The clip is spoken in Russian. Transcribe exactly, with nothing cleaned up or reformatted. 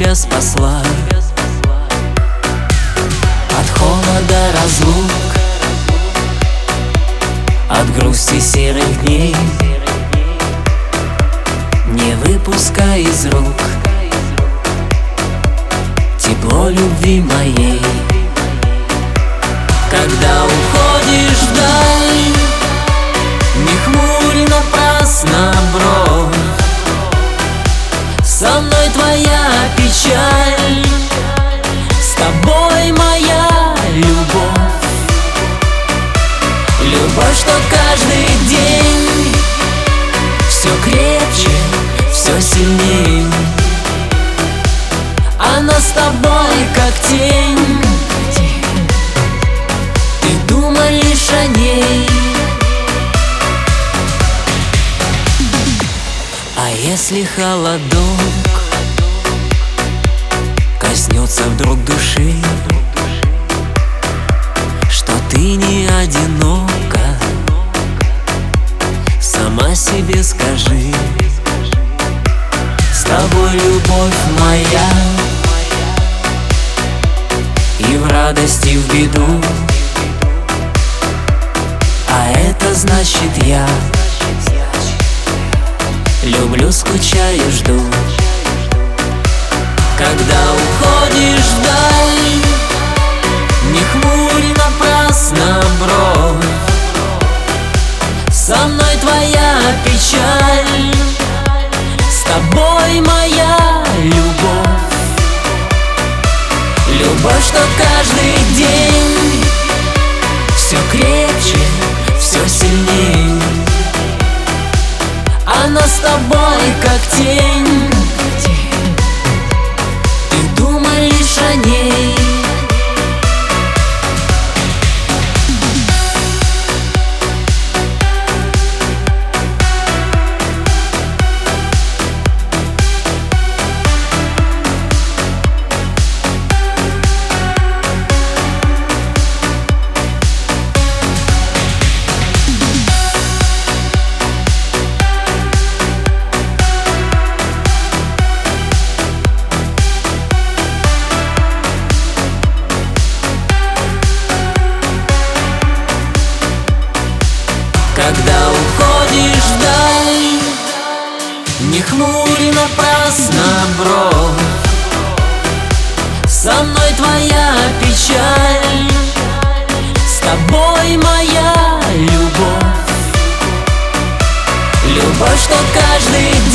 тебя спасла от холода разлук, от грусти серых дней. Не выпускай из рук тепло любви моей. Когда уходишь вдаль, не хмурь напрасно бровь. Со мной твоя печаль, с тобой моя любовь. Любовь, что каждый день все крепче, все сильнее. Она с тобой как тень, ты думай лишь о ней. А если холодок коснется вдруг души, что ты не одинока, сама себе скажи. С тобой любовь моя, и в радости, и в беду. А это значит я люблю, скучаю, жду. Когда уходишь вдаль, не хмурь напрасно бровь. Со мной твоя печаль, с тобой моя любовь. Любовь, что каждый день все крепче, все сильнее. Она с тобой как тень, ты думай лишь о ней. Когда уходишь вдаль, не хмурь напрасно бровь. Со мной твоя печаль, с тобой моя любовь. Любовь, что каждый